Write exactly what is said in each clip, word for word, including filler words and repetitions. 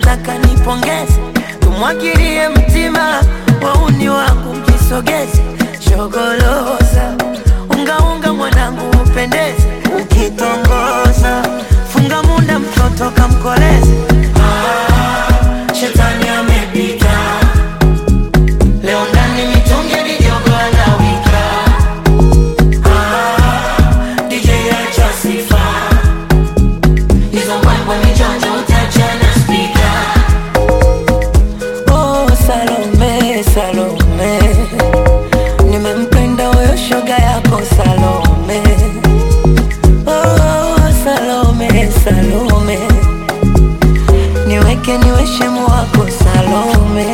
nataka nipongeze, tumwagilie mtima wauni wangu mjisogeze. Shogoloza unga unga mwanangu upendeze, ukitongoza funga munda mtoto kamkoleze. Ah, shetani amepita leo ndani mitungi vijogo anawika. Ah, D J acha sifa hizo mbwembwe mijonjo utachana speaker. Oh Salome, Salome, nimempenda huyo shoga yako Salome. Oh Salome, Salome, niweke niwe shemu wako Salome.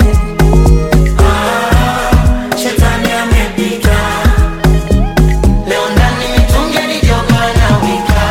Ah, shetani amepita leo ndani mitungi vijogo anawika.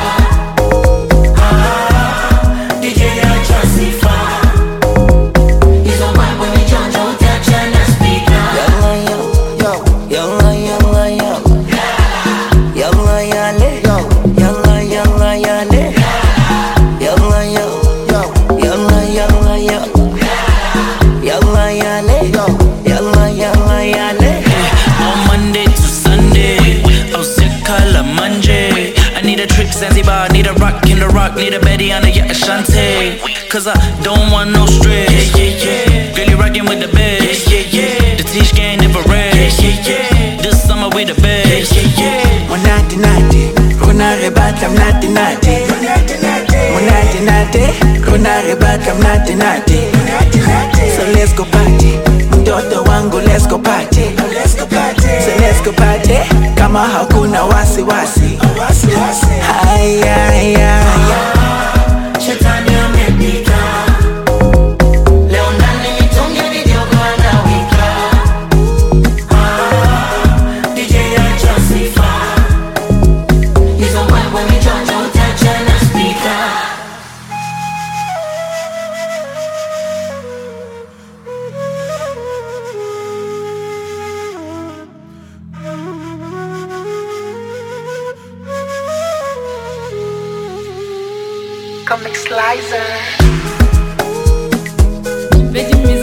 Ah, D J acha sifa hizo mbwembwe mijonjo utachana speaker. Yalla yo, yalla yalla yo, yalla yale, yalla yalla yale, yalla yo, yalla yalla yo, yalla yale, yalla yalla yale. On Monday to Sunday, oh sick color Monday. I need a trip Zanzibar, need a rock in the rock, need a Betty on the yacht Ashante. Cause I don't want no stress. Yeah, yeah, yeah. Girl, you rockin' with the best. Yeah, yeah, yeah. The Tish gang never rest. Yeah, yeah, yeah. This summer we the best. Yeah, yeah, yeah. Monati nati, kuna rebata mnati nati. Monati nati, kuna rebata mnati nati. So let's go party, mtoto wangu let's go party. So let's go party, kama hakuna wasi wasi. Haya haya haya. Shetani amepita leo ndani mitungi vijogo anawika. Ah, D J acha sifa hizo mbwembwe mijonjo utachana speaker. Comic Slicer. Vedi